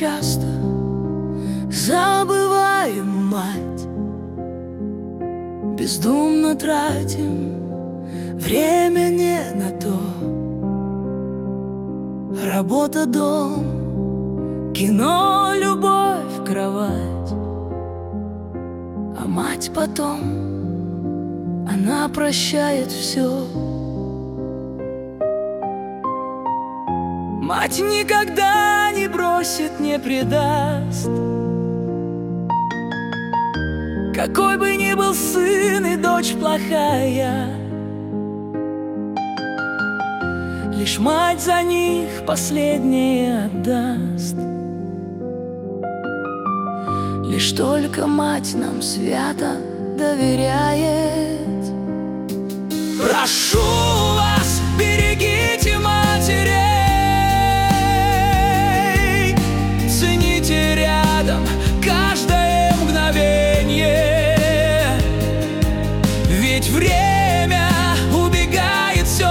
часто забываем мать, бездумно тратим время не на то. Работа, дом, кино, любовь, кровать. А мать потом, она прощает все. Мать никогда не бросит, не предаст. Какой бы ни был сын и дочь плохая, лишь мать за них последнее отдаст. Лишь только мать нам свято доверяет. Прошу вас, берегите матерей, цените рядом каждое мгновенье, ведь время убегает все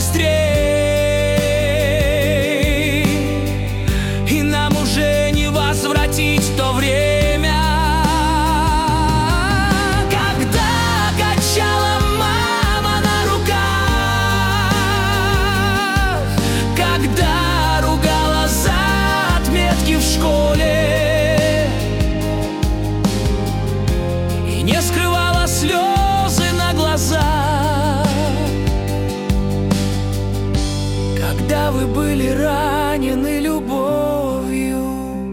быстрее, и нам уже не возвратить то время. В школе и не скрывала слезы на глазах, когда вы были ранены любовью.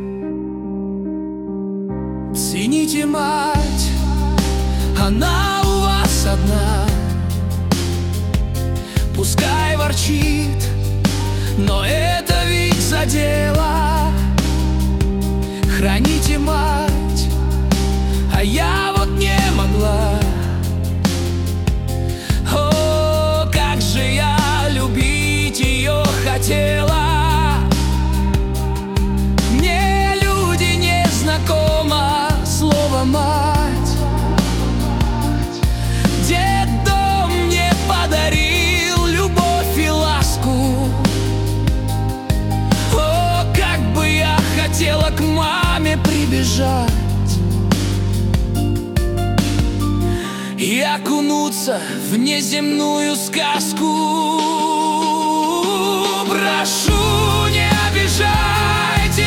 Цените мать, она у вас одна. Пускай ворчит, но это ведь за дело. Храните мать, а я вот не могла. О, как же я любить ее хотела. Мне, люди, не знакомо слово мать. Детдом мне подарил любовь и ласку. О, как бы я хотела к маме прибежать и окунуться в неземную сказку. Прошу, не обижайте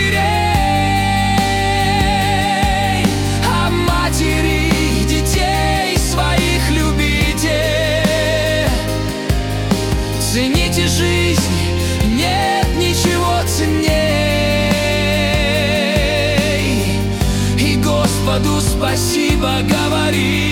матерей, а матери детей своих любите. Цените жизнь, нет ничего ценнее. Господу спасибо говори.